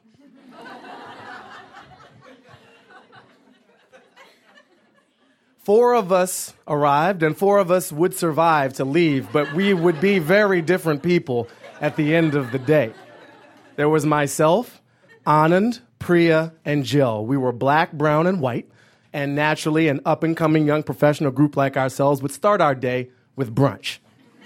Four of us arrived, and four of us would survive to leave, but we would be very different people at the end of the day. There was myself, Anand, Priya, and Jill. We were black, brown, and white. And naturally, an up-and-coming young professional group like ourselves would start our day with brunch.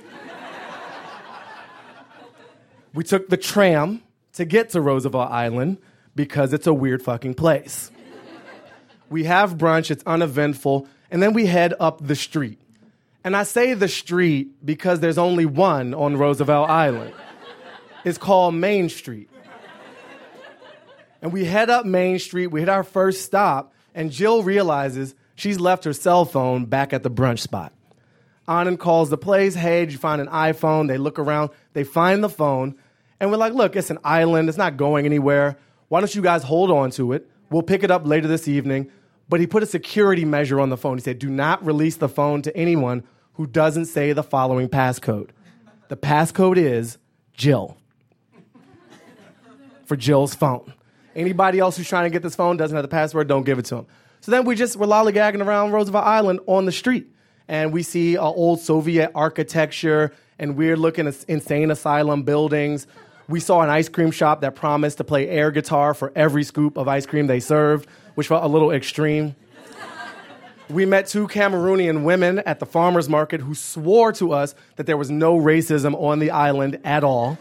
We took the tram to get to Roosevelt Island because it's a weird fucking place. We have brunch, it's uneventful, and then we head up the street. And I say the street because there's only one on Roosevelt Island. It's called Main Street. And we head up Main Street, we hit our first stop, and Jill realizes she's left her cell phone back at the brunch spot. Anand calls the place, hey, did you find an iPhone? They look around, they find the phone, and we're like, look, it's an island, it's not going anywhere. Why don't you guys hold on to it? We'll pick it up later this evening. But he put a security measure on the phone. He said, do not release the phone to anyone who doesn't say the following passcode. The passcode is Jill. For Jill's phone. Anybody else who's trying to get this phone doesn't have the password, don't give it to them. So then we're lollygagging around Roosevelt Island on the street. And we see old Soviet architecture and weird-looking insane asylum buildings. We saw an ice cream shop that promised to play air guitar for every scoop of ice cream they served, which felt a little extreme. We met two Cameroonian women at the farmer's market who swore to us that there was no racism on the island at all.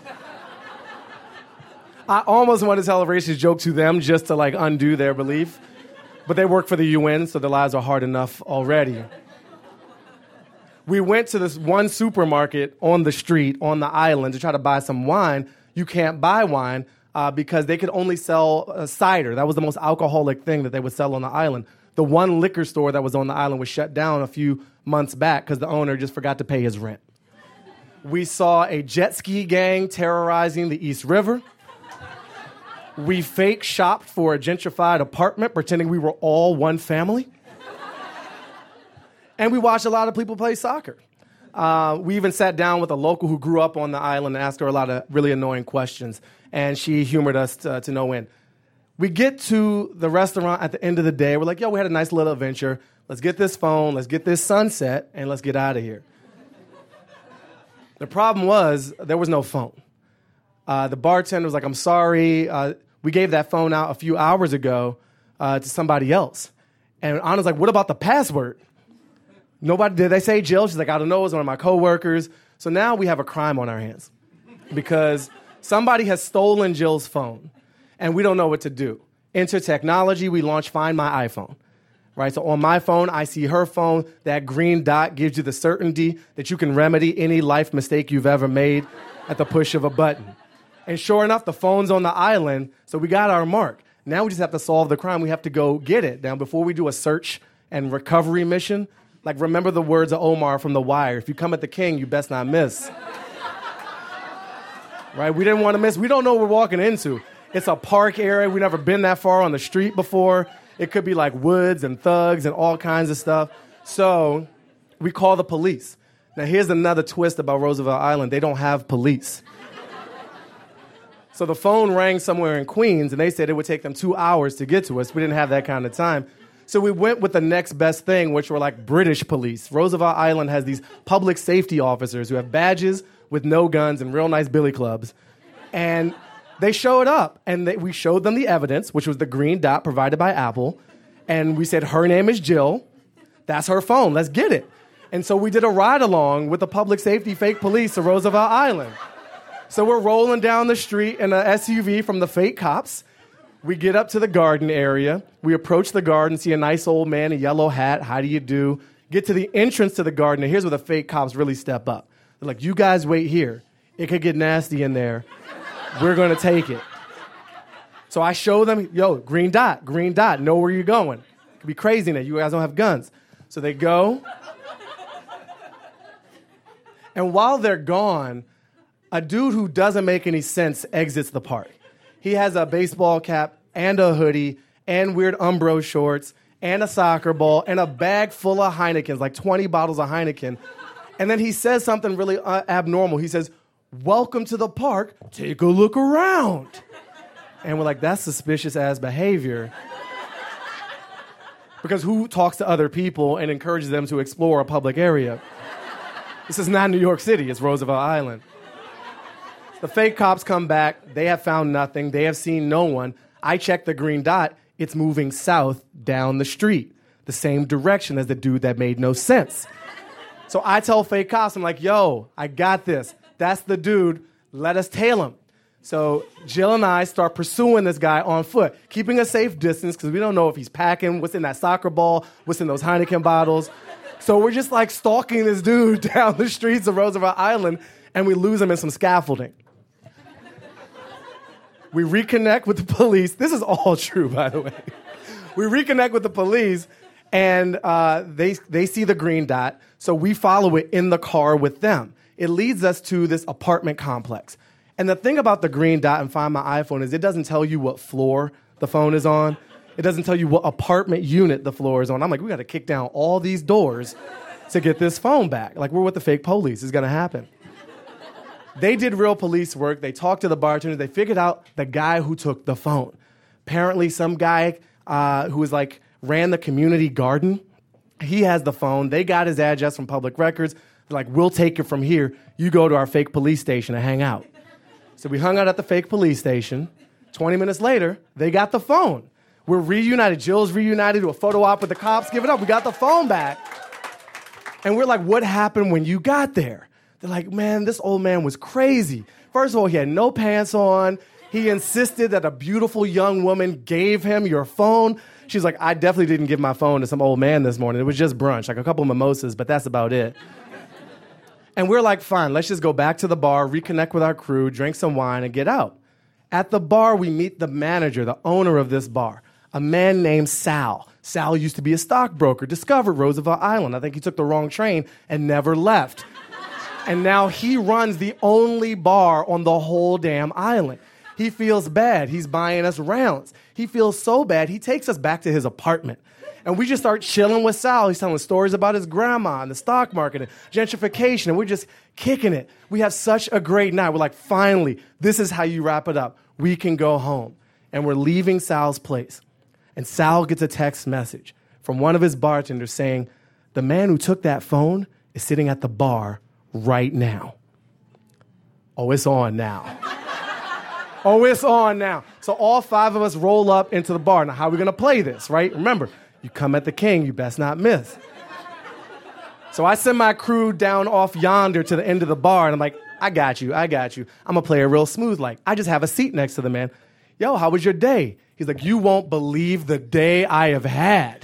I almost wanted to tell a racist joke to them just to undo their belief. But they work for the UN, so their lives are hard enough already. We went to this one supermarket on the street, on the island, to try to buy some wine. You can't buy wine because they could only sell cider. That was the most alcoholic thing that they would sell on the island. The one liquor store that was on the island was shut down a few months back because the owner just forgot to pay his rent. We saw a jet ski gang terrorizing the East River. We fake shopped for a gentrified apartment, pretending we were all one family. And we watched a lot of people play soccer. We even sat down with a local who grew up on the island and asked her a lot of really annoying questions. And she humored us to no end. We get to the restaurant at the end of the day. We're like, yo, we had a nice little adventure. Let's get this phone, let's get this sunset, and let's get out of here. The problem was there was no phone. The bartender was like, I'm sorry. We gave that phone out a few hours ago to somebody else. And Anna's like, what about the password? Nobody, did they say Jill? She's like, I don't know, it was one of my coworkers. So now we have a crime on our hands because somebody has stolen Jill's phone and we don't know what to do. Enter technology, we launch Find My iPhone. Right, so on my phone, I see her phone. That green dot gives you the certainty that you can remedy any life mistake you've ever made at the push of a button. And sure enough, the phone's on the island, so we got our mark. Now we just have to solve the crime. We have to go get it. Now, before we do a search and recovery mission, remember the words of Omar from The Wire. If you come at the king, you best not miss. right? We didn't want to miss. We don't know what we're walking into. It's a park area. We've never been that far on the street before. It could be like woods and thugs and all kinds of stuff. So we call the police. Now, here's another twist about Roosevelt Island. They don't have police. So the phone rang somewhere in Queens, and they said it would take them 2 hours to get to us. We didn't have that kind of time. So we went with the next best thing, which were like British police. Roosevelt Island has these public safety officers who have badges with no guns and real nice billy clubs. And they showed up, and we showed them the evidence, which was the green dot provided by Apple. And we said, her name is Jill. That's her phone. Let's get it. And so we did a ride-along with the public safety fake police to Roosevelt Island. So we're rolling down the street in an SUV from the fake cops. We get up to the garden area. We approach the garden, see a nice old man in a yellow hat. How do you do? Get to the entrance to the garden, and here's where the fake cops really step up. They're like, you guys wait here. It could get nasty in there. We're going to take it. So I show them, yo, green dot, know where you're going. It could be crazy in there. You guys don't have guns. So they go. And while they're gone, a dude who doesn't make any sense exits the park. He has a baseball cap and a hoodie and weird Umbro shorts and a soccer ball and a bag full of Heinekens, like 20 bottles of Heineken. And then he says something really abnormal. He says, welcome to the park. Take a look around. And we're like, that's suspicious-ass behavior. Because who talks to other people and encourages them to explore a public area? This is not New York City. It's Roosevelt Island. The fake cops come back. They have found nothing. They have seen no one. I check the green dot. It's moving south down the street, the same direction as the dude that made no sense. So I tell fake cops, I'm like, yo, I got this. That's the dude. Let us tail him. So Jill and I start pursuing this guy on foot, keeping a safe distance because we don't know if he's packing, what's in that soccer ball, what's in those Heineken bottles. So we're just like stalking this dude down the streets of Roosevelt Island, and we lose him in some scaffolding. We reconnect with the police. This is all true, by the way. We reconnect with the police, and they see the green dot, so we follow it in the car with them. It leads us to this apartment complex. And the thing about the green dot and Find My iPhone is it doesn't tell you what floor the phone is on. It doesn't tell you what apartment unit the floor is on. I'm like, we got to kick down all these doors to get this phone back. Like, we're with the fake police. It's going to happen. They did real police work. They talked to the bartender. They figured out the guy who took the phone. Apparently, some guy who was like ran the community garden, he has the phone. They got his address from public records. They're like, we'll take it from here. You go to our fake police station and hang out. So we hung out at the fake police station. 20 minutes later, they got the phone. We're reunited. Jill's reunited to a photo op with the cops. Give it up. We got the phone back. And we're like, what happened when you got there? They're like, man, this old man was crazy. First of all, he had no pants on. He insisted that a beautiful young woman gave him your phone. She's like, I definitely didn't give my phone to some old man this morning. It was just brunch, like a couple of mimosas, but that's about it. And we're like, fine, let's just go back to the bar, reconnect with our crew, drink some wine, and get out. At the bar, we meet the manager, the owner of this bar, a man named Sal. Sal used to be a stockbroker, discovered Roosevelt Island. I think he took the wrong train and never left. And now he runs the only bar on the whole damn island. He feels bad. He's buying us rounds. He feels so bad, he takes us back to his apartment. And we just start chilling with Sal. He's telling stories about his grandma and the stock market and gentrification, and we're just kicking it. We have such a great night. We're like, finally, this is how you wrap it up. We can go home. And we're leaving Sal's place. And Sal gets a text message from one of his bartenders saying, the man who took that phone is sitting at the bar right now. Oh, it's on now. Oh, it's on now. So all five of us roll up into the bar. Now, how are we going to play this, right? Remember, you come at the king, you best not miss. So I send my crew down off yonder to the end of the bar, and I'm like, I got you. I'm going to play it real smooth. Like, I just have a seat next to the man. Yo, how was your day? He's like, you won't believe the day I have had.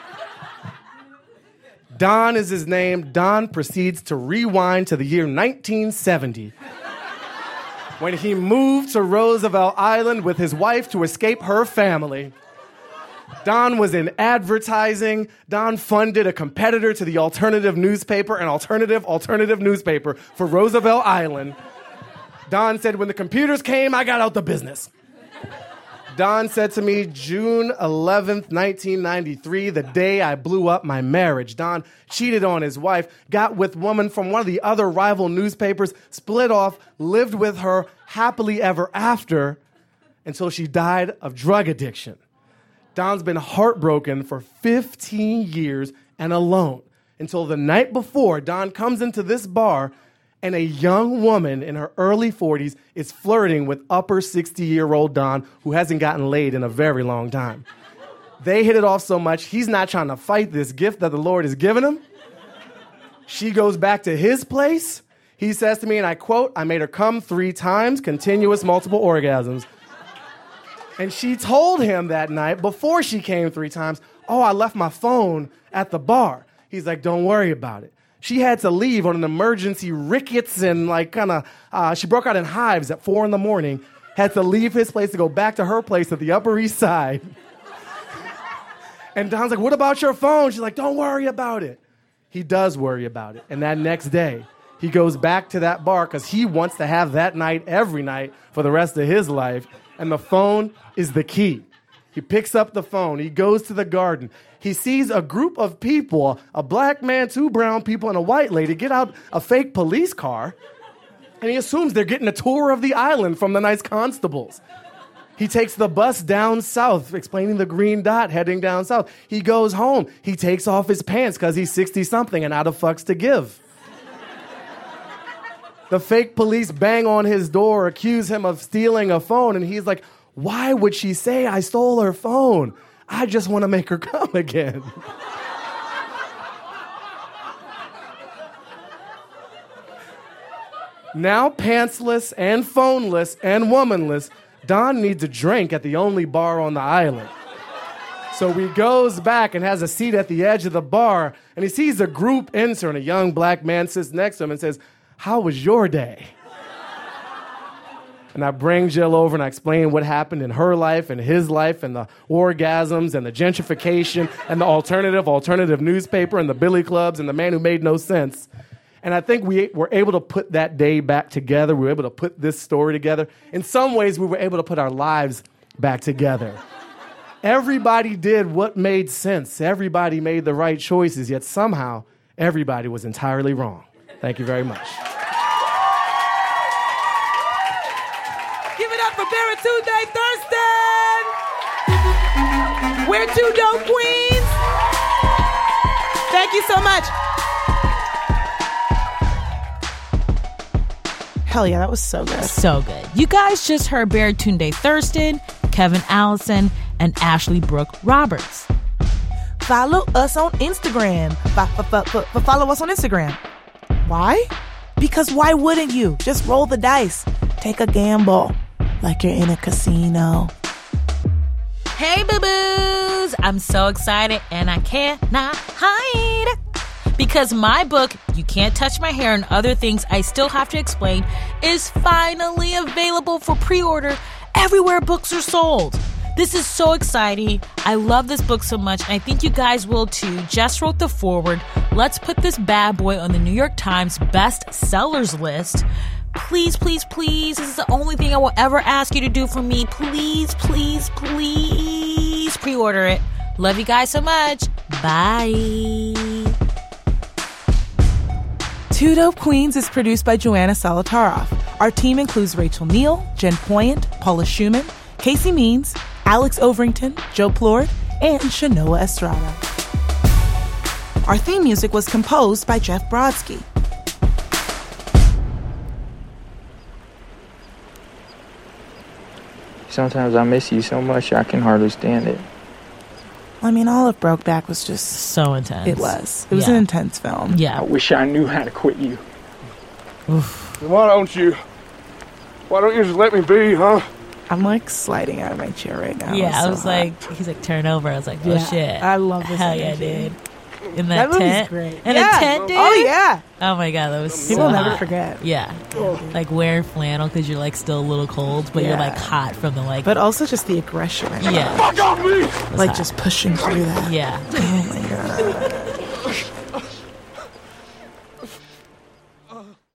Don is his name. Don proceeds to rewind to the year 1970. When he moved to Roosevelt Island with his wife to escape her family. Don was in advertising. Don funded a competitor to the alternative newspaper, an alternative newspaper for Roosevelt Island. Don said, when the computers came, I got out the business. Don said to me, June 11th, 1993, the day I blew up my marriage. Don cheated on his wife, got with woman from one of the other rival newspapers, split off, lived with her happily ever after until she died of drug addiction. Don's been heartbroken for 15 years and alone until the night before Don comes into this bar and a young woman in her early 40s is flirting with upper 60-year-old Don, who hasn't gotten laid in a very long time. They hit it off so much, he's not trying to fight this gift that the Lord has given him. She goes back to his place. He says to me, and I quote, I made her come 3 times, continuous multiple orgasms. And she told him that night, before she came 3 times, oh, I left my phone at the bar. He's like, don't worry about it. She had to leave on an emergency rickets and she broke out in hives at 4 a.m, had to leave his place to go back to her place at the Upper East Side. And Don's like, what about your phone? She's like, don't worry about it. He does worry about it. And that next day, he goes back to that bar because he wants to have that night every night for the rest of his life. And the phone is the key. He picks up the phone. He goes to the garden. He sees a group of people, a black man, 2 brown people, and a white lady get out a fake police car. And he assumes they're getting a tour of the island from the nice constables. He takes the bus down south, explaining the green dot, heading down south. He goes home. He takes off his pants because he's 60-something and out of fucks to give. The fake police bang on his door, accuse him of stealing a phone, and he's like, why would she say I stole her phone? I just want to make her come again. Now pantsless and phoneless and womanless, Don needs a drink at the only bar on the island. So he goes back and has a seat at the edge of the bar, and he sees a group enter, and a young black man sits next to him and says, how was your day? And I bring Jill over and I explain what happened in her life and his life and the orgasms and the gentrification and the alternative newspaper and the billy clubs and the man who made no sense. And I think we were able to put that day back together. We were able to put this story together. In some ways, we were able to put our lives back together. Everybody did what made sense. Everybody made the right choices, yet somehow everybody was entirely wrong. Thank you very much. Give it up for Baratunde Thurston! We're 2 dope queens! Thank you so much. Hell yeah, that was so good. So good. You guys just heard Baratunde Thurston, Kevin Allison, and Ashley Brooke Roberts. Follow us on Instagram. Follow us on Instagram. Why? Because why wouldn't you? Just roll the dice. Take a gamble like you're in a casino. Hey, boo-boos! I'm so excited and I cannot hide. Because my book, You Can't Touch My Hair and Other Things I Still Have to Explain, is finally available for pre-order everywhere books are sold. This is so exciting. I love this book so much, and I think you guys will too. Jess wrote the foreword. Let's put this bad boy on the New York Times bestsellers list. Please, please, please. This is the only thing I will ever ask you to do for me. Please, please, please pre-order it. Love you guys so much. Bye. 2 Dope Queens is produced by Joanna Solitaroff. Our team includes Rachel Neal, Jen Poyant, Paula Schumann, Casey Means, Alex Overington, Joe Plord, and Shanoa Estrada. Our theme music was composed by Jeff Brodsky. Sometimes I miss you so much I can hardly stand it. I mean, all of Brokeback was just... So intense. It was. It was an intense film. Yeah. I wish I knew how to quit you. Oof. Why don't you just let me be, huh? I'm like sliding out of my chair right now. Yeah, I was so like, he's like, turn over. I was like, oh yeah, shit. I love this. Hell energy. Yeah, dude. In that movie's tent. Great. In yeah. a tent, dude. Oh, yeah. Oh, my God. That was People so never hot. forget. Yeah. Like wearing flannel because you're like still a little cold, but you're like hot from the like. But also just the aggression. Yeah. Fuck off me! Like hot. just pushing through that. Yeah. Oh, my God.